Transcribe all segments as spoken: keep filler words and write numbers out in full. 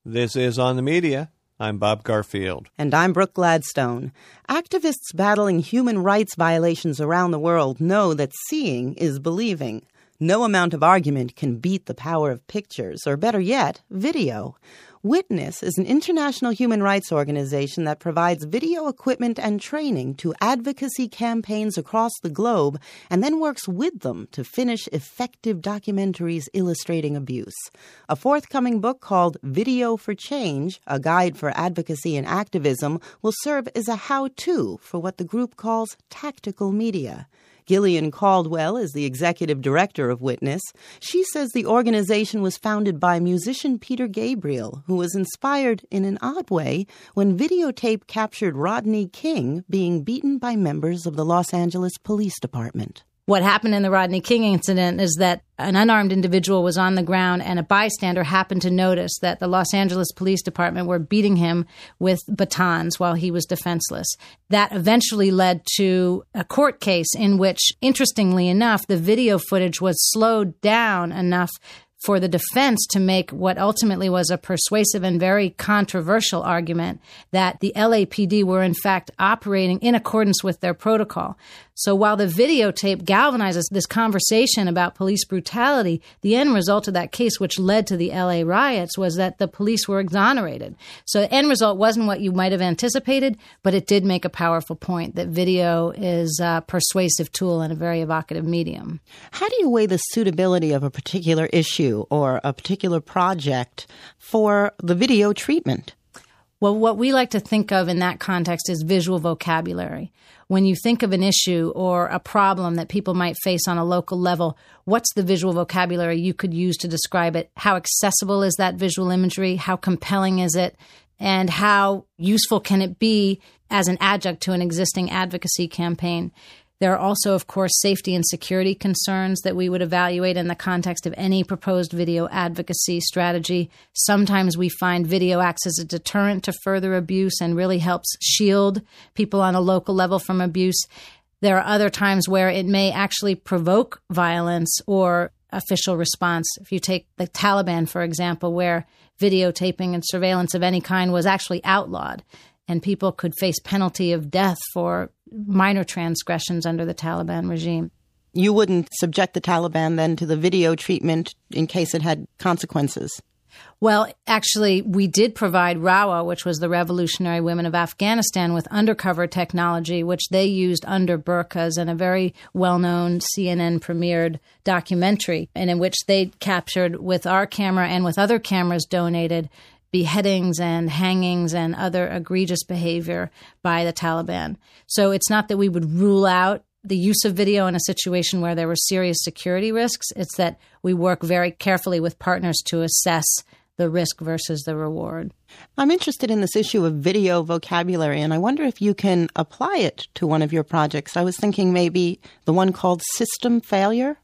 This is On the Media. I'm Bob Garfield. And I'm Brooke Gladstone. Activists battling human rights violations around the world know that seeing is believing. No amount of argument can beat the power of pictures, or better yet, video. Witness is an international human rights organization that provides video equipment and training to advocacy campaigns across the globe and then works with them to finish effective documentaries illustrating abuse. A forthcoming book called Video for Change, a guide for advocacy and activism, will serve as a how-to for what the group calls tactical media. Gillian Caldwell is the executive director of Witness. She says the organization was founded by musician Peter Gabriel, who was inspired in an odd way when videotape captured Rodney King being beaten by members of the Los Angeles Police Department. What happened in the Rodney King incident is that an unarmed individual was on the ground and a bystander happened to notice that the Los Angeles Police Department were beating him with batons while he was defenseless. That eventually led to a court case in which, interestingly enough, the video footage was slowed down enough for the defense to make what ultimately was a persuasive and very controversial argument that the L A P D were in fact operating in accordance with their protocol. So while the videotape galvanizes this conversation about police brutality, the end result of that case, which led to the L A riots, was that the police were exonerated. So the end result wasn't what you might have anticipated, but it did make a powerful point that video is a persuasive tool and a very evocative medium. How do you weigh the suitability of a particular issue or a particular project for the video treatment? Well, what we like to think of in that context is visual vocabulary. When you think of an issue or a problem that people might face on a local level, what's the visual vocabulary you could use to describe it? How accessible is that visual imagery? How compelling is it? And how useful can it be as an adjunct to an existing advocacy campaign? There are also, of course, safety and security concerns that we would evaluate in the context of any proposed video advocacy strategy. Sometimes we find video acts as a deterrent to further abuse and really helps shield people on a local level from abuse. There are other times where it may actually provoke violence or official response. If you take the Taliban, for example, where videotaping and surveillance of any kind was actually outlawed, and people could face penalty of death for minor transgressions under the Taliban regime. You wouldn't subject the Taliban then to the video treatment in case it had consequences? Well, actually, we did provide RAWA, which was the Revolutionary Women of Afghanistan, with undercover technology, which they used under burqas in a very well-known C N N premiered documentary, and in which they captured with our camera and with other cameras donated beheadings and hangings and other egregious behavior by the Taliban. So it's not that we would rule out the use of video in a situation where there were serious security risks. It's that we work very carefully with partners to assess the risk versus the reward. I'm interested in this issue of video vocabulary, and I wonder if you can apply it to one of your projects. I was thinking maybe the one called System Failure.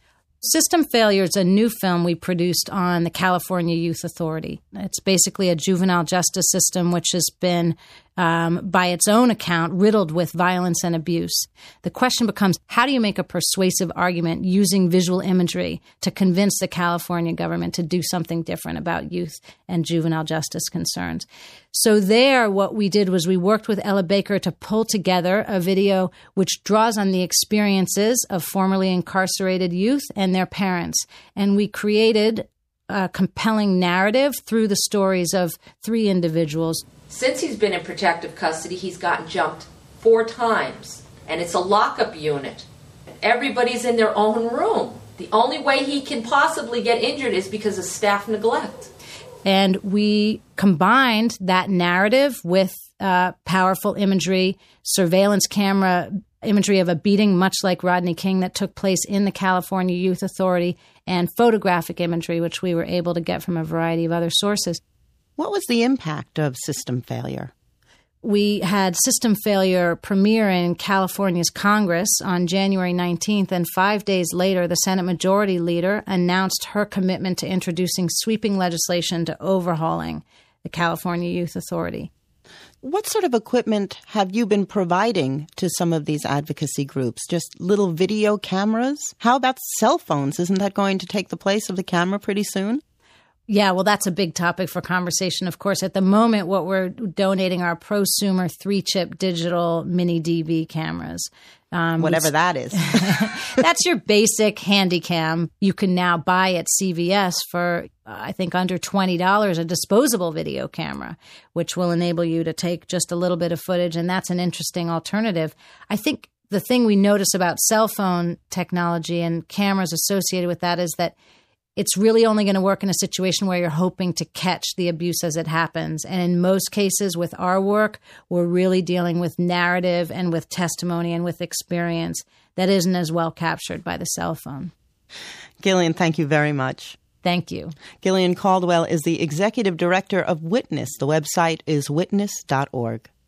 System Failure is a new film we produced on the California Youth Authority. It's basically a juvenile justice system which has been, um, by its own account, riddled with violence and abuse. The question becomes, how do you make a persuasive argument using visual imagery to convince the California government to do something different about youth and juvenile justice concerns? So there, what we did was we worked with Ella Baker to pull together a video which draws on the experiences of formerly incarcerated youth and their parents. And we created a compelling narrative through the stories of three individuals. Since he's been in protective custody, he's gotten jumped four times. And it's a lockup unit. Everybody's in their own room. The only way he can possibly get injured is because of staff neglect. And we combined that narrative with uh, powerful imagery, surveillance camera imagery of a beating much like Rodney King that took place in the California Youth Authority, and photographic imagery, which we were able to get from a variety of other sources. What was the impact of System Failure? We had System Failure premiere in California's Congress on January nineteenth, and five days later, the Senate Majority Leader announced her commitment to introducing sweeping legislation to overhauling the California Youth Authority. What sort of equipment have you been providing to some of these advocacy groups? Just little video cameras? How about cell phones? Isn't that going to take the place of the camera pretty soon? Yeah, well, that's a big topic for conversation, of course. At the moment, what we're donating are prosumer three-chip digital mini D V cameras. Um, Whatever that is. That's your basic handy cam. You can now buy at C V S for, uh, I think, under twenty dollars a disposable video camera, which will enable you to take just a little bit of footage, and that's an interesting alternative. I think the thing we notice about cell phone technology and cameras associated with that is that it's really only going to work in a situation where you're hoping to catch the abuse as it happens. And in most cases with our work, we're really dealing with narrative and with testimony and with experience that isn't as well captured by the cell phone. Gillian, thank you very much. Thank you. Gillian Caldwell is the executive director of Witness. The website is witness dot org.